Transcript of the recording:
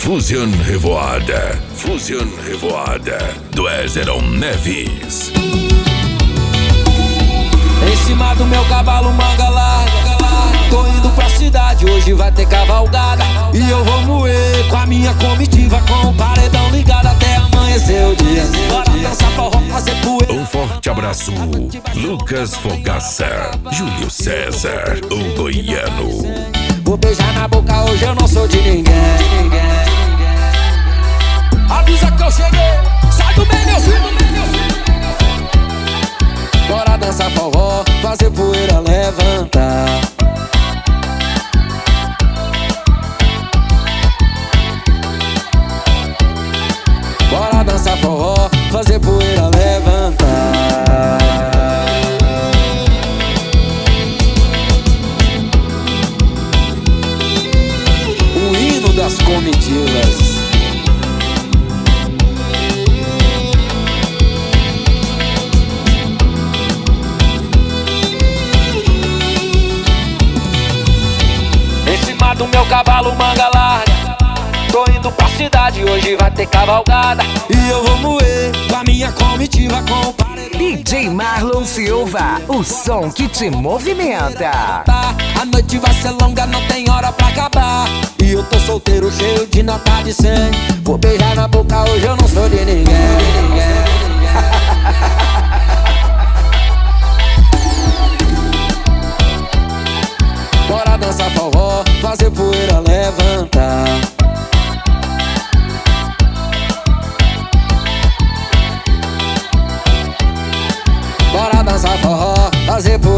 Fusion Revoada. Fusion Revoada. Do Ezerão Neves. Em cima do meu cavalo manga larga, tô indo pra cidade, hoje vai ter cavalgada. E eu vou moer com a minha comitiva, com o paredão ligado até amanhecer o dia. Bora dançar forró, fazer poeira. Um forte abraço, Lucas Fogaça, Júlio César, o goiano. Vou beijar na boca, hoje eu não sou de ninguém. Avisa que eu cheguei, sai do meio, meu filho. Bora dançar forró, fazer poeira, levantar. Bora dançar forró, fazer poeira, levantar. O hino das comitivas. Do meu cavalo manga larga, tô indo pra cidade, hoje vai ter cavalgada. E eu vou moer com a minha comitiva, com o paredão. DJ Marlon Silva, o som que te movimenta. A noite vai ser longa, não tem hora pra acabar. E eu tô solteiro, cheio de nota de 100. Vou beijar na boca, hoje eu não sou de ninguém. Bora dançar forró, fazer poeira, levantar. Bora dançar forró, fazer poeira.